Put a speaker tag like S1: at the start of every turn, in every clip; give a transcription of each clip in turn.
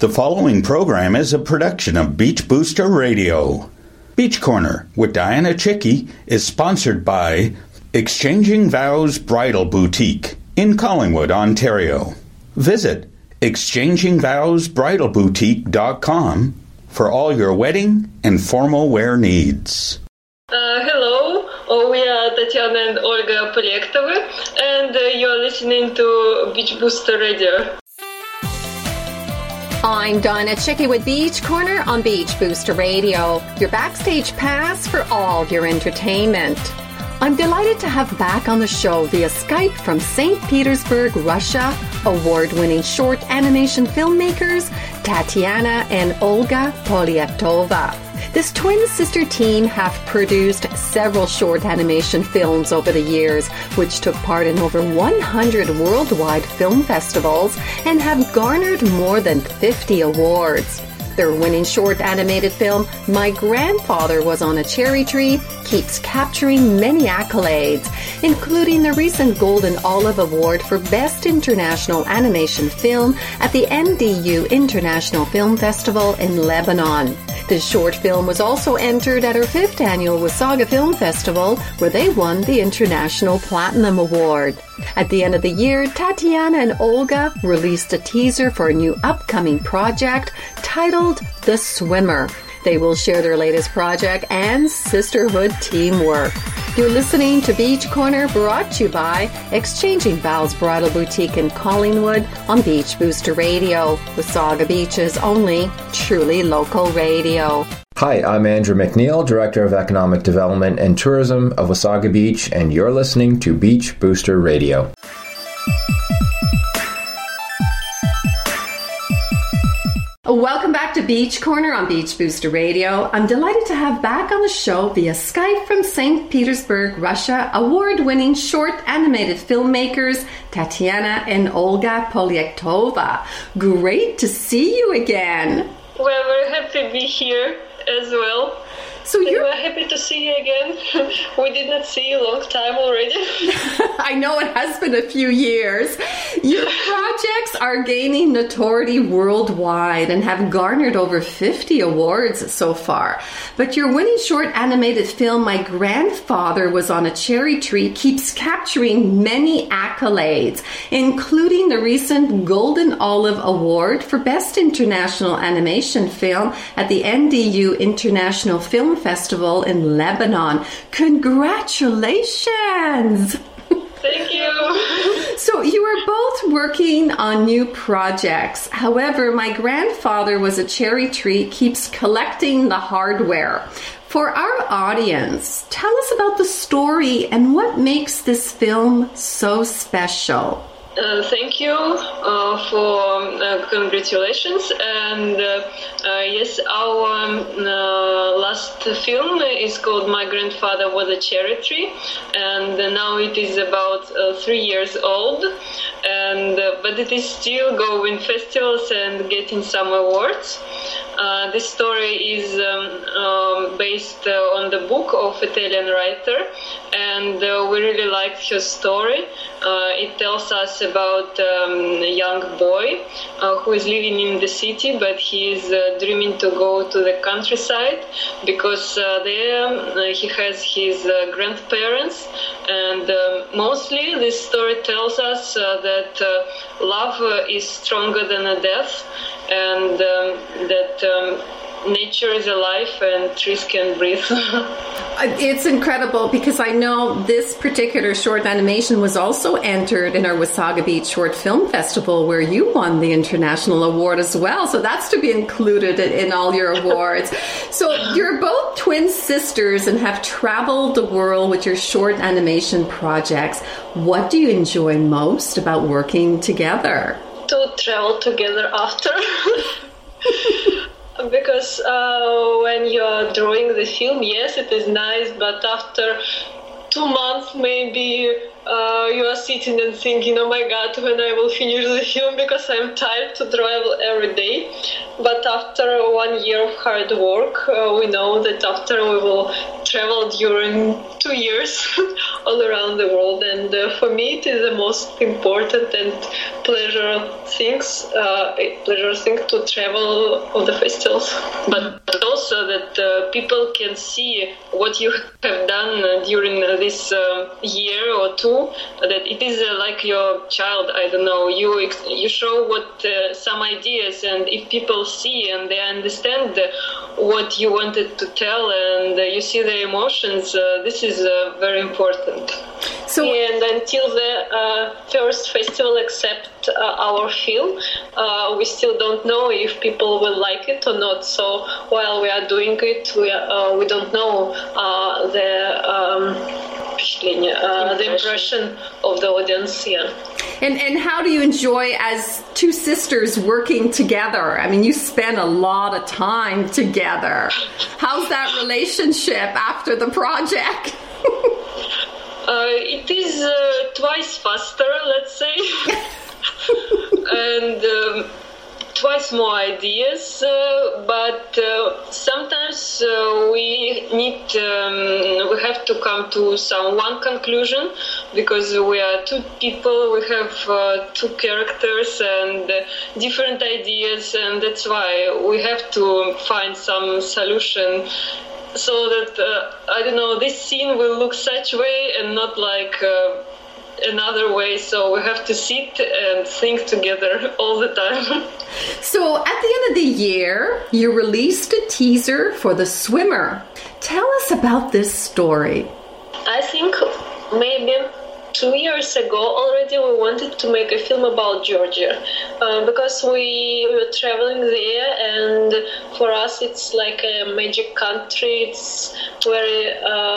S1: The following program is a production of Beach Booster Radio. Beach Corner with Diana Chicky is sponsored by Exchanging Vows Bridal Boutique in Collingwood, Ontario. Visit exchangingvowsbridalboutique.com for all your wedding and formal wear needs.
S2: Hello, we are Tatiana and Olga Polektovy, and you're listening to Beach Booster Radio.
S3: I'm Donna Chicky with Beach Corner on Beach Booster Radio, your backstage pass for all your entertainment. I'm delighted to have back on the show via Skype from St. Petersburg, Russia, award-winning short animation filmmakers Tatiana and Olga Polyektova. This twin sister team have produced several short animation films over the years, which took part in over 100 worldwide film festivals and have garnered more than 50 awards. Their winning short animated film, My Grandfather Was on a Cherry Tree, keeps capturing many accolades, including the recent Golden Olive Award for Best International Animation Film at the NDU International Film Festival in Lebanon. This short film was also entered at our 5th annual Wasaga Film Festival, where they won the International Platinum Award. At the end of the year, Tatiana and Olga released a teaser for a new upcoming project titled The Swimmer. They will share their latest project and sisterhood teamwork. You're listening to Beach Corner, brought to you by Exchanging Vows Bridal Boutique in Collingwood on Beach Booster Radio, Wasaga Beach's only truly local radio.
S4: Hi, I'm Andrew McNeil, Director of Economic Development and Tourism of Wasaga Beach, and you're listening to Beach Booster Radio.
S3: Welcome back to Beach Corner on Beach Booster Radio. I'm delighted to have back on the show via Skype from St. Petersburg, Russia, award-winning short animated filmmakers Tatiana and Olga Polyektova. Great to see you again.
S2: We're very happy to be here as well.
S3: So
S2: we're happy to see you again. We did not see you a long time already.
S3: I know it has been a few years. Your projects are gaining notoriety worldwide and have garnered over 50 awards so far. But your winning short animated film, My Grandfather Was on a Cherry Tree, keeps capturing many accolades, including the recent Golden Olive Award for Best International Animation Film at the NDU International Film Festival in Lebanon. Congratulations!
S2: Thank you.
S3: So you are both working on new projects. However, My Grandfather Was a Cherry Tree keeps collecting the hardware. For our audience, tell us about the story and what makes this film so special.
S2: Thank you for congratulations. And yes, our last film is called My Grandfather Was a Cherry Tree, and now it is about 3 years old. And but it is still going festivals and getting some awards. This story is based on the book of Italian writer, and we really liked her story. It tells us about a young boy who is living in the city, but he is dreaming to go to the countryside because there he has his grandparents. And mostly this story tells us that love is stronger than a death, and that nature is alive and trees can breathe.
S3: It's incredible because I know this particular short animation was also entered in our Wasaga Beach Short Film Festival, where you won the international award as well. So that's to be included in all your awards. So you're both twin sisters and have traveled the world with your short animation projects. What do you enjoy most about working together?
S2: To travel together after. Because when you are drawing the film, yes, it is nice, but after 2 months maybe you are sitting and thinking, oh my God, when I will finish the film, because I'm tired to travel every day. But after 1 year of hard work, we know that after we will travel during 2 years all around the world. And for me, it is the most important and pleasure thing to travel on the festivals, but also that people can see what you have done during this year or two, that it is like your child. I don't know, you show what some ideas, and if people see and they understand what you wanted to tell, and you see the emotions, this is very important.
S3: So,
S2: and until the first festival accept our film, we still don't know if people will like it or not. So while we are doing it, we don't know the impression of the audience. Yeah.
S3: And how do you enjoy as two sisters working together? I mean, you spend a lot of time together. How's that relationship after the project?
S2: It is twice faster, let's say, and twice more ideas, but sometimes we have to come to one conclusion, because we are two people, we have two characters and different ideas, and that's why we have to find some solution, so that I don't know, this scene will look such way and not like another way. So we have to sit and think together all the time.
S3: So at the end of the year, you released a teaser for The Swimmer. Tell us about this story.
S2: I think maybe 2 years ago already we wanted to make a film about Georgia, because we were traveling there, and for us it's like a magic country. It's very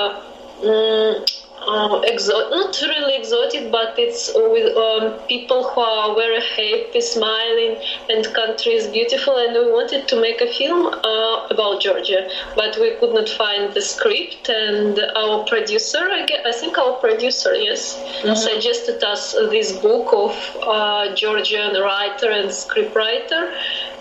S2: not really exotic, but it's with people who are very happy, smiling, and country is beautiful, and we wanted to make a film about Georgia, but we could not find the script, and our producer, I think our producer, yes, suggested us this book of Georgian writer and scriptwriter,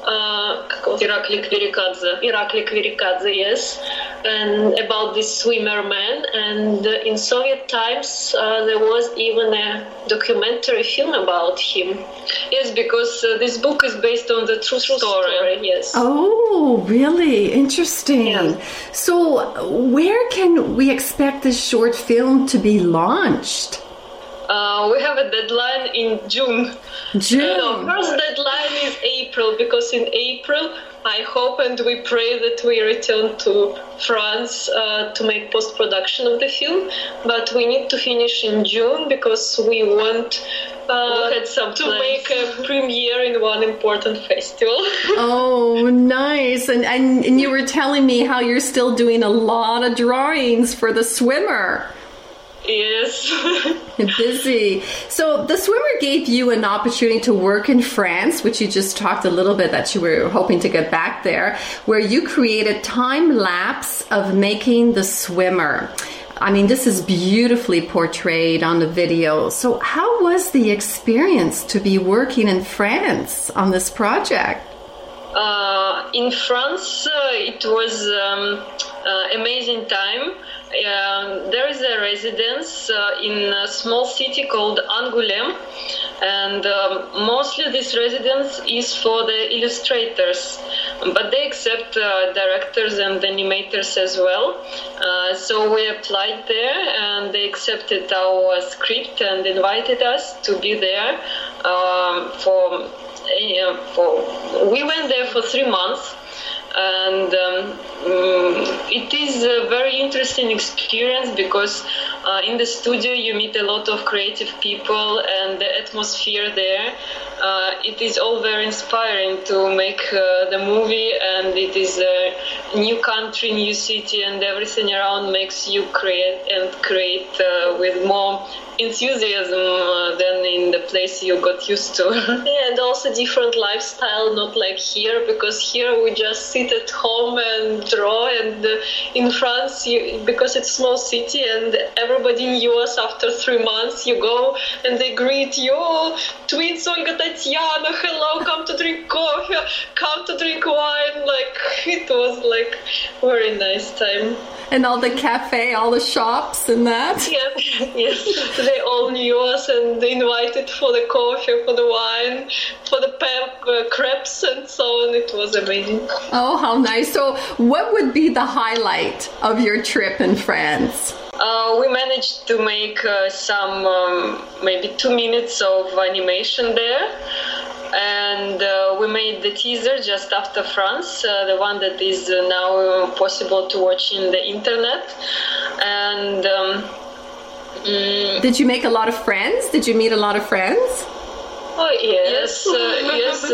S2: Irakli Kvirikadze, yes, and about this swimmer man. And in Soviet times there was even a documentary film about him. Yes, because this book is based on the true story. Yes.
S3: Oh, really? Interesting.
S2: Yeah.
S3: So where can we expect this short film to be launched?
S2: We have a deadline in June. No, first deadline is April, because in April I hope and we pray that we return to France to make post-production of the film. But we need to finish in June, because we want to make a premiere in one important festival.
S3: Oh, nice. And you were telling me how you're still doing a lot of drawings for The Swimmer.
S2: Yes.
S3: Busy. So The Swimmer gave you an opportunity to work in France, which you just talked a little bit that you were hoping to get back there, where you created time lapse of making the swimmer. I mean, this is beautifully portrayed on the video. So how was the experience to be working in France on this project?
S2: In France, it was amazing time. There is a residence in a small city called Angoulême, and mostly this residence is for the illustrators, but they accept directors and animators as well. So we applied there, and they accepted our script and invited us to be there we went there for 3 months. And it is a very interesting experience, because in the studio you meet a lot of creative people, and the atmosphere there, it is all very inspiring to make the movie, and it is a new country, new city, and everything around makes you create with more enthusiasm than in the place you got used to. Yeah, and also different lifestyle, not like here, because here we just sit at home and draw, and in France, because it's small city and everybody in US after 3 months, you go and they greet you, oh, twins Olga, Tatiana, hello, come to drink coffee, come to drink wine. Like, it was like very nice time.
S3: And all the cafe, all the shops and that?
S2: Yes. They all knew us and they invited for the coffee, for the wine, for the crepes and so on. It was amazing.
S3: Oh, how nice. So what would be the highlight of your trip in France?
S2: We managed to make some, maybe 2 minutes of animation there. And we made the teaser just after France, the one that is now possible to watch in the internet. And
S3: did you make a lot of friends? Did you meet a lot of friends?
S2: Oh yes, yes.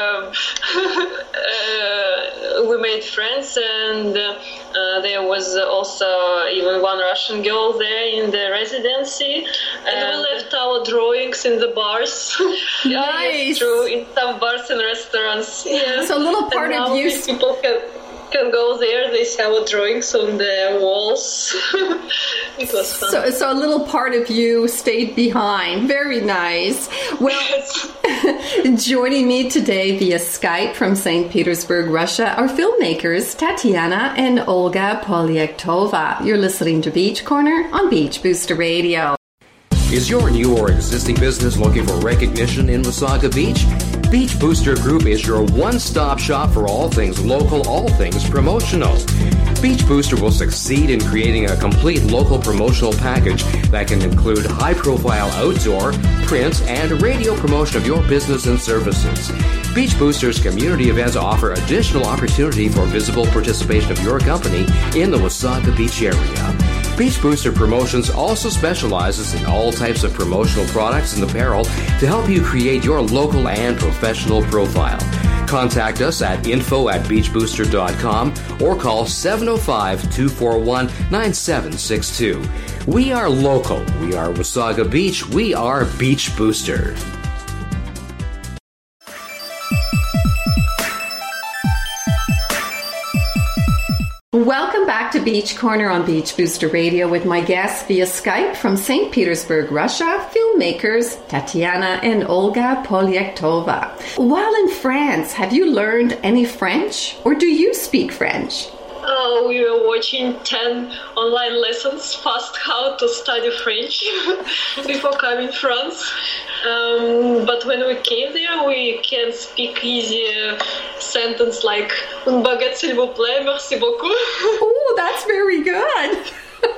S2: We made friends, and there was also even one Russian girl there in the residency. And we left our drawings in the bars.
S3: Nice.
S2: Yes, true, in some bars and restaurants. Yes.
S3: So a little part
S2: and
S3: of you.
S2: People can go there. They see our drawings on the walls. It was fun.
S3: So a little part of you stayed behind. Very nice. Well, joining me today via Skype from St. Petersburg, Russia, are filmmakers Tatiana and Olga Polyaktova. You're listening to Beach Corner on Beach Booster Radio.
S5: Is your new or existing business looking for recognition in Wasaga Beach? Beach Booster Group is your one-stop shop for all things local, all things promotional. Beach Booster will succeed in creating a complete local promotional package that can include high-profile outdoor, print, and radio promotion of your business and services. Beach Booster's community events offer additional opportunity for visible participation of your company in the Wasaga Beach area. Beach Booster Promotions also specializes in all types of promotional products and apparel to help you create your local and professional profile. Contact us at info@beachbooster.com or call 705-241-9762. We are local. We are Wasaga Beach. We are Beach Booster.
S3: Welcome back to Beach Corner on Beach Booster Radio with my guests via Skype from St. Petersburg, Russia, filmmakers Tatiana and Olga Polyaktova. While in France, have you learned any French or do you speak French?
S2: We were watching 10 online lessons, fast how to study French before coming to France. But when we came there, we can speak easy sentence like "Un baguette s'il vous plaît, merci beaucoup."
S3: Oh, that's very good.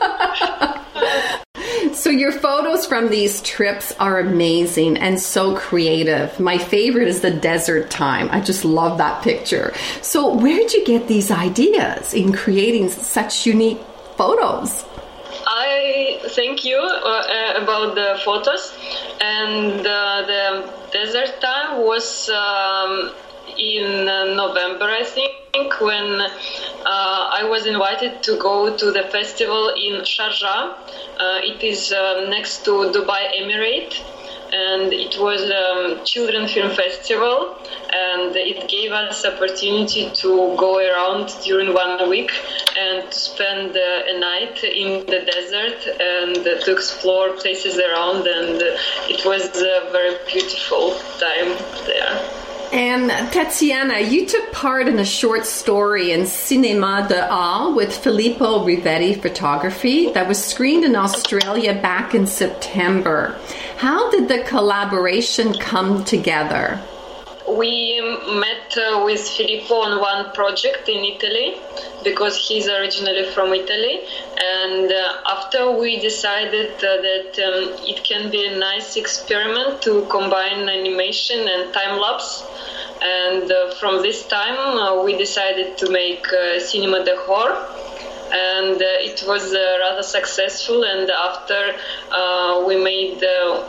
S3: So your photos from these trips are amazing and so creative. My favorite is the desert time. I just love that picture. So where did you get these ideas in creating such unique photos?
S2: I thank you about the photos. And the desert time was in November, I think, when I was invited to go to the festival in Sharjah. It is next to Dubai Emirate, and it was a children film festival, and it gave us opportunity to go around during 1 week and to spend a night in the desert and to explore places around, and it was a very beautiful time there.
S3: And Tatiana, you took part in a short story in Cinema Dehors with Filippo Rivetti Photography that was screened in Australia back in September. How did the collaboration come together?
S2: We met with Filippo on one project in Italy because he's originally from Italy, and after we decided that it can be a nice experiment to combine animation and time-lapse, and from this time we decided to make Cinema Dehors, and it was rather successful, and after we made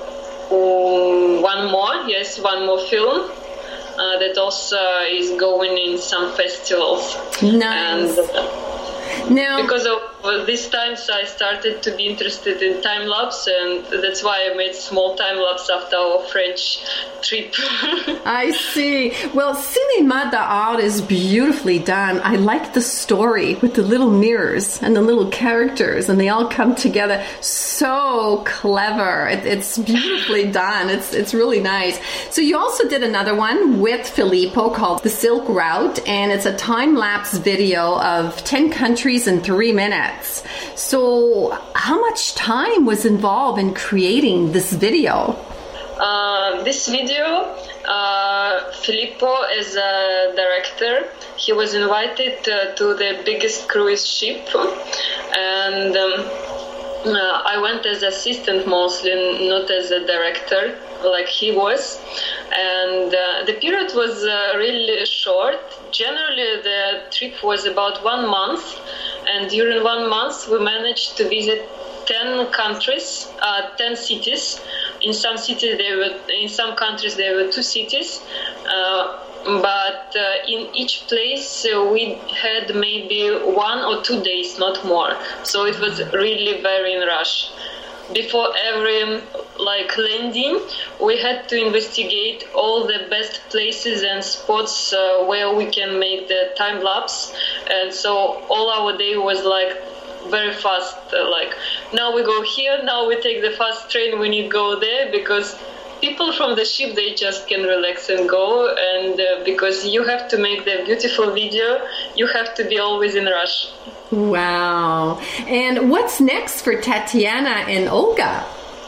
S2: one more film that also is going in some festivals.
S3: Nice. Now,
S2: because of these times, I started to be interested in time-lapse, and that's why I made small time-lapse after our French trip.
S3: I see. Well, Cinéma d'Art is beautifully done. I like the story with the little mirrors and the little characters, and they all come together. So clever. It's beautifully done. It's really nice. So you also did another one with Filippo called The Silk Route, and it's a time-lapse video of 10 countries in 3 minutes. So how much time was involved in creating this video?
S2: This video, Filippo is a director. He was invited to the biggest cruise ship, and I went as assistant mostly, not as a director like he was. And the period was really short. Generally, the trip was about 1 month, and during 1 month we managed to visit 10 countries, 10 cities. In some countries there were 2 cities, but in each place we had maybe 1 or 2 days, not more. So it was really very in rush. Before every landing, we had to investigate all the best places and spots where we can make the time lapse, and so all our day was very fast. Now we go here, now we take the fast train, we need to go there, because people from the ship, they just can relax and go, and because you have to make the beautiful video, you have to be always in rush.
S3: Wow. And what's next for Tatiana and Olga?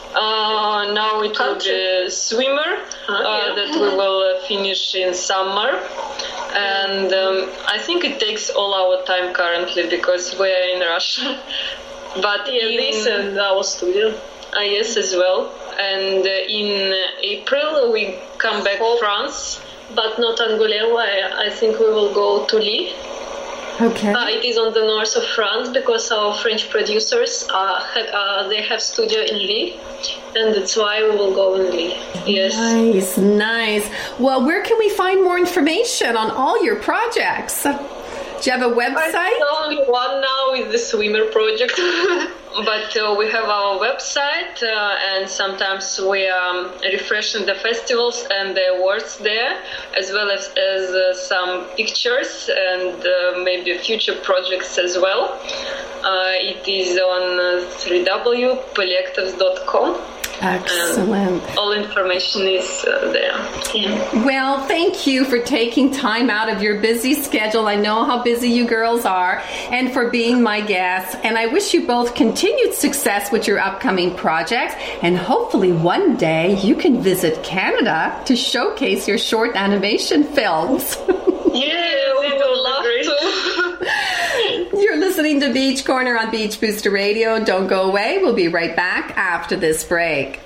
S2: Now it will be swimmer that we will finish in summer, and I think it takes all our time currently because we are in rush. But
S6: this and our studio.
S2: Yes, as well. And in April we come back to France,
S6: but not Angoulême. I think we will go to Lille.
S3: Okay.
S6: It is on the north of France because our French producers they have studio in Lille, and that's why we will go in Lille.
S3: Yes. Nice. Well, where can we find more information on all your projects? Do you have a website?
S6: Only one now is the swimmer project.
S2: But we have our website, and sometimes we are refreshing the festivals and the awards there, as well as some pictures and maybe future projects as well. It is on www.polyactors.com.
S3: Excellent.
S2: All information is there.
S3: Yeah. Well, thank you for taking time out of your busy schedule. I know how busy you girls are, and for being my guests. And I wish you both continued success with your upcoming projects. And hopefully one day you can visit Canada to showcase your short animation films.
S6: Yeah, we would love to.
S3: You're listening to Beach Corner on Beach Booster Radio. Don't go away. We'll be right back after this break.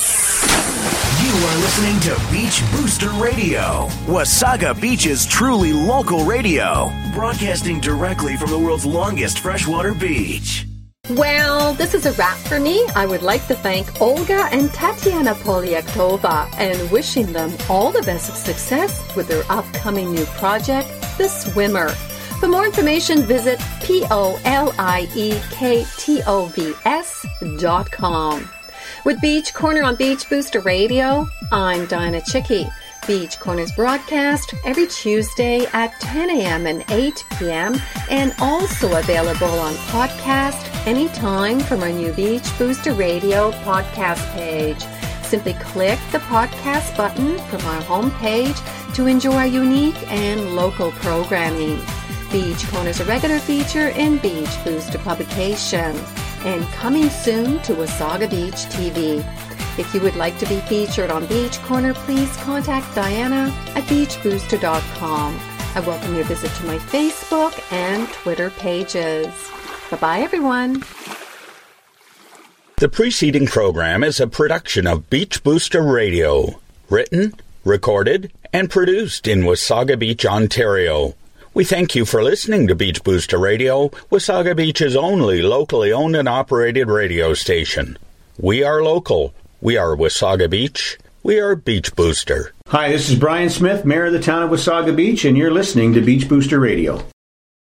S7: You are listening to Beach Booster Radio, Wasaga Beach's truly local radio, broadcasting directly from the world's longest freshwater beach.
S3: Well, this is a wrap for me. I would like to thank Olga and Tatiana Polyaktova and wishing them all the best of success with their upcoming new project, The Swimmer. For more information, visit POLIEKTOVS.com. With Beach Corner on Beach Booster Radio, I'm Diana Chicky. Beach Corner's broadcast every Tuesday at 10 a.m. and 8 p.m. and also available on podcast anytime from our new Beach Booster Radio podcast page. Simply click the podcast button from our homepage to enjoy unique and local programming. Beach Corner is a regular feature in Beach Booster publication and coming soon to Wasaga Beach TV. If you would like to be featured on Beach Corner, please contact Diana at beachbooster.com. I welcome your visit to my Facebook and Twitter pages. Bye-bye, everyone.
S1: The preceding program is a production of Beach Booster Radio, written, recorded, and produced in Wasaga Beach, Ontario. We thank you for listening to Beach Booster Radio, Wasaga Beach's only locally owned and operated radio station. We are local. We are Wasaga Beach. We are Beach Booster.
S8: Hi, this is Brian Smith, Mayor of the town of Wasaga Beach, and you're listening to Beach Booster Radio.